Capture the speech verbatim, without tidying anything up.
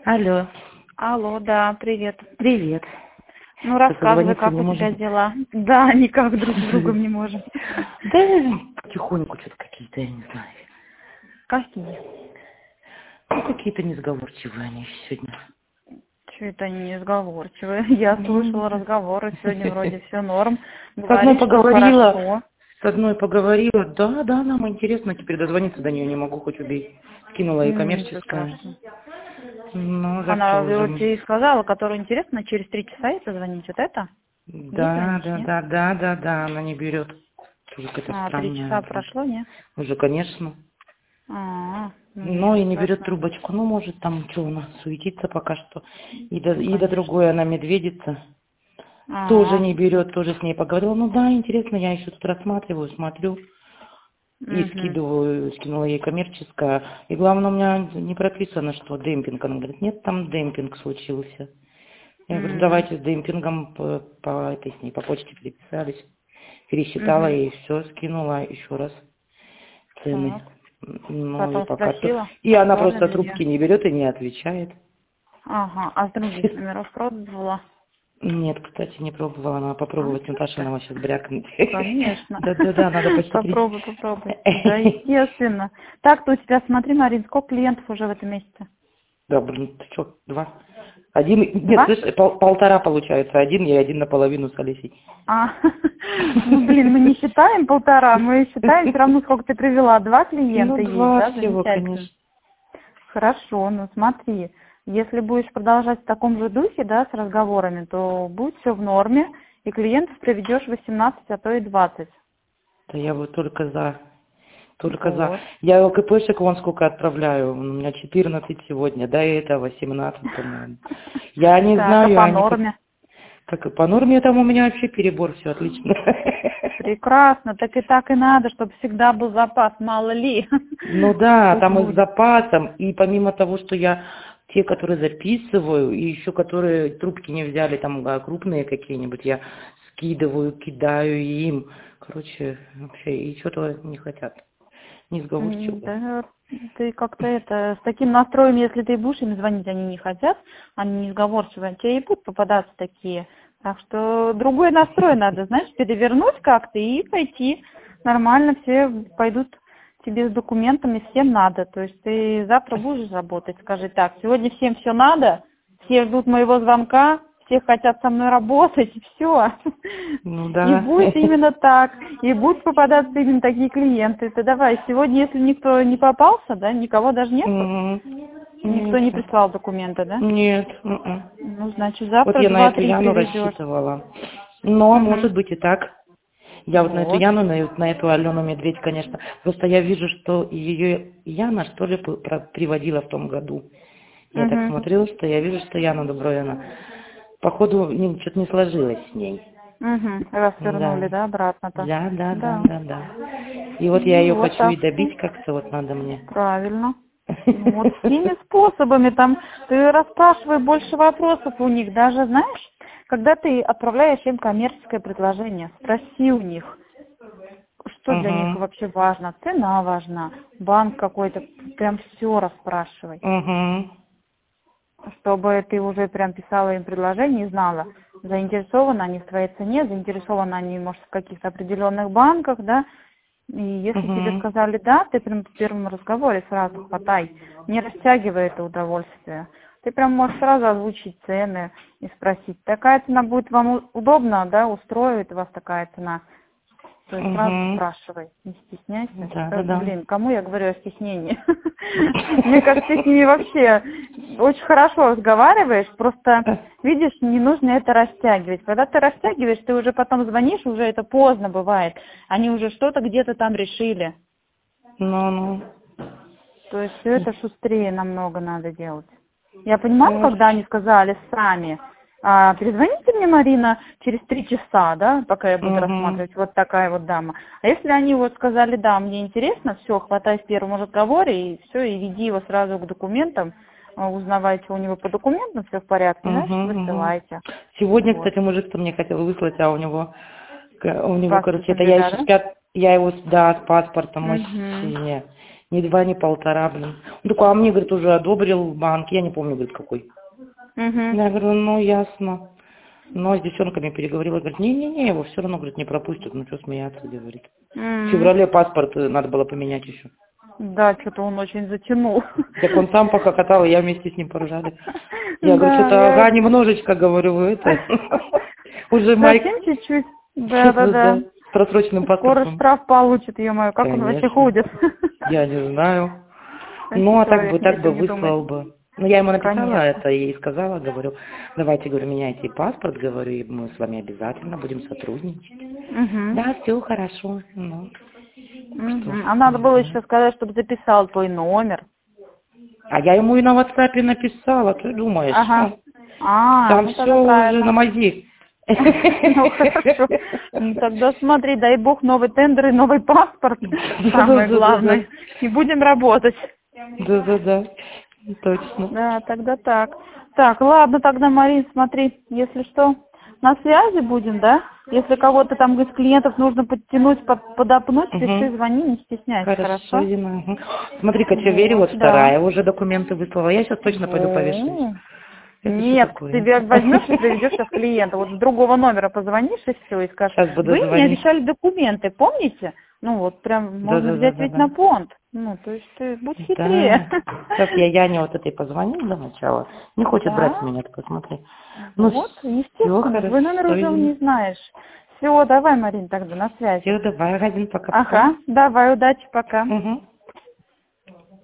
Алло, Алло, да, привет. привет. Ну, рассказывай, Позвониться как не у тебя можем. дела? Да, никак друг с другом не можем. Да, потихоньку что-то какие-то, я не знаю. Какие? Ну, какие-то несговорчивые они сегодня. Что это они несговорчивые? Я Ну, слышала разговоры, сегодня вроде все норм. с одной Говорит, что поговорила, хорошо. с одной поговорила, да, да, нам интересно, теперь дозвониться до нее не могу, хоть убей. Скинула ей М, Ничего коммерческое. страшного. Ну, за что Она уже? вот тебе сказала, которую интересно, через три часа ей позвонить. Вот это? Ей Да, звонишь, да, нет? да, да, да, да, она не берет. Тоже какая-то А, три странная часа вроде. прошло, нет? Уже, конечно. А, ну Но ничего и не берет страшного. трубочку. Ну, может, там что у нас суетится пока что. И до, Ну, и до конечно. другой она медведица. Тоже А, не берет, тоже с ней поговорила. Ну да, интересно, я еще тут рассматриваю, смотрю. И угу. скидываю, скинула ей коммерческое. И главное, у меня не прописано, что демпинг. Она говорит, нет, там демпинг случился. Я говорю, М, давайте с демпингом по, по этой с ней, по почте переписались. Пересчитала угу. и все, скинула еще раз цены. Так. Ну и Потом пока то. спросила, И она просто оформим ли ее. трубки не берет и не отвечает. Ага, а с других номеров пробовала? Нет, кстати, не пробовала. Надо А, попробовать да. Наташиного сейчас брякнуть. Конечно. Да-да-да, надо похитрить. Попробуй, попробуй. Да, естественно. Так-то у тебя, смотри, Марин, сколько клиентов уже в этом месяце? Да, блин, ты что, два? Один, нет, Два? слышь, пол- полтора получается. Один я один наполовину с Олесей. А, ну, блин, мы не считаем полтора, мы считаем все равно, сколько ты привела. Два Ну, клиента есть, два да, всего, замечательно. конечно. Хорошо, ну смотри, если будешь продолжать в таком же духе, да, с разговорами, то будет все в норме, и клиентов приведешь восемнадцать, а то и двадцать. Да я вот только за. Только за. Вот. Я ЛКПшек вон сколько отправляю. У меня четырнадцать сегодня. Да, и это восемнадцать, по-моему. Я не Так, а знаю, по они как... норме? Как и по норме, там у меня вообще перебор, все отлично. Прекрасно, так и так и надо, чтобы всегда был запас, мало ли. Ну да, Вдруг там и с будет. запасом, и помимо того, что я те, которые записываю, и еще которые трубки не взяли, там а, крупные какие-нибудь, я скидываю, кидаю им. Короче, вообще, и что-то не хотят. М, Несговорчивые. Да, ты как-то это, с таким настроем, если ты будешь им звонить, они не хотят, они несговорчивые, тебе и будут попадаться такие. Так что другой настрой надо, знаешь, перевернуть как-то и пойти. Нормально все пойдут тебе с документами, всем надо. То есть ты завтра будешь работать, скажи так, сегодня всем все надо, все ждут моего звонка, все хотят со мной работать, и все. Ну И да. будет именно так, и будут попадаться именно такие клиенты. Ты давай, сегодня, если никто не попался, да, никого даже нету, Мгм. никто не Нету. прислал документы, да? Нет. м-м. Ну, значит, Вот завтра я на эту два-три Яну привезешь. рассчитывала. Но, Угу. может быть, и так. Я вот на эту Вот. Яну, на, э- на эту Алену Медведь, конечно. Просто я вижу, что ее Яна, что ли, п- про- приводила в том году. Я так Угу. смотрела, что я вижу, что Яна Дубровина. Походу, что-то не сложилось с ней. Угу. Раз Да. вернули, да, обратно-то? Да, да, да, Да. да, да. И вот я Ну ее вот хочу и так что добить как-то, вот надо мне. правильно. Ну вот всеми способами, там, ты расспрашивай больше вопросов у них, даже, знаешь, когда ты отправляешь им коммерческое предложение, спроси у них, что для них Угу, вообще важно, цена важна, банк какой-то, прям все расспрашивай, угу, чтобы ты уже прям писала им предложение и знала, заинтересованы они в твоей цене, заинтересованы они, может, в каких-то определенных банках, да, и если тебе угу. сказали «да», ты прям в первом разговоре сразу хватай, не растягивай это удовольствие. Ты прям можешь сразу озвучить цены и спросить, такая цена будет вам у- удобна, да, устроит вас такая цена. То есть сразу Угу. спрашивай, не стесняйся. Да, Э, да, да. Блин, кому я говорю о стеснении? Мне кажется, ты с ними вообще очень хорошо разговариваешь, просто, видишь, не нужно это растягивать. Когда ты растягиваешь, ты уже потом звонишь, уже это поздно бывает. Они уже что-то где-то там решили. Ну, ну. То есть все это шустрее намного надо делать. Я понимаю, Хорошо. когда они сказали сами, а, перезвоните мне, Марина, через три часа, да, пока я буду Угу. рассматривать вот такая вот дама. А если они вот сказали, да, мне интересно, все, хватай в первом разговоре, и все, и веди его сразу к документам, а, узнавайте у него по документам, все в порядке, Угу, значит, угу. высылайте. Сегодня, Вот. кстати, мужик-то мне хотел выслать, а у него, к- у него, Паспорт короче, это я беда, еще да? спят, я его, да, с паспортом, ой, Угу. не. Ни два, ни полтора, блин. Он такой, а мне, говорит, уже одобрил банк. Я не помню, говорит, какой. Угу. Я говорю, ну, ясно. Но с девчонками переговорила, говорит, не-не-не, его все равно, говорит, не пропустят. Ну, что смеяться, говорит. В феврале паспорт надо было поменять еще. Да, что-то он очень затянул. Так он сам похохотал, и я вместе с ним поржали. Я говорю, Да, что-то, я- ага, немножечко, говорю, вы это... Уже Майк Совсем чуть-чуть. Да, да, да. с просроченным Скоро паспортом. штраф получит, ё-моё, как он вообще Конечно. ходит? Я не знаю. Таких Ну, а так бы, человек так бы этим не думает. выслал бы. Ну, я ему написала Конечно. это и сказала, говорю, давайте, говорю, меняйте паспорт, говорю, и мы с вами обязательно будем сотрудничать. Мгм. Да, все хорошо. Ну, Мгм. что, А надо не было знаю. еще сказать, чтобы записал твой номер. А я ему и на WhatsApp написала, ты думаешь? Ага. что? А, Там ну все тогда уже правильно. на мази. Ну хорошо. Ну, тогда смотри, дай бог новый тендер и новый паспорт. Самое главное. И будем работать. Да-да-да, точно. Да, тогда так. Так, ладно, тогда, Марин, смотри, если что, на связи будем, да? Если кого-то там из клиентов нужно подтянуть, под- подопнуть, Мгм. пиши, звони, не стесняйся, Хорошо, хорошо? Дина. Мгм. Смотри-ка, что, Вере, Вот, вот да. вторая уже документы выслала. Я сейчас точно пойду повешаюсь. О, Это что Нет, такое? ты ве- возьмешь и заведешь сейчас клиента. Вот с другого номера позвонишь и все, и скажешь, Сейчас буду вы мне звонить. обещали документы, помните? Ну вот прям можно взять ведь на Да-да-да-да-да. понт. Ну, то есть ты будь хитрее. Да. Сейчас я Яне вот этой позвоню для начала. Не хочет брать Да, меня, только смотри. Ну, вот, все естественно, твой номер хорошо, уже Дина. не знаешь. Все, давай, Марин, тогда на связи. Все, давай, один, пока-пока. Ага, давай, удачи, пока. Угу.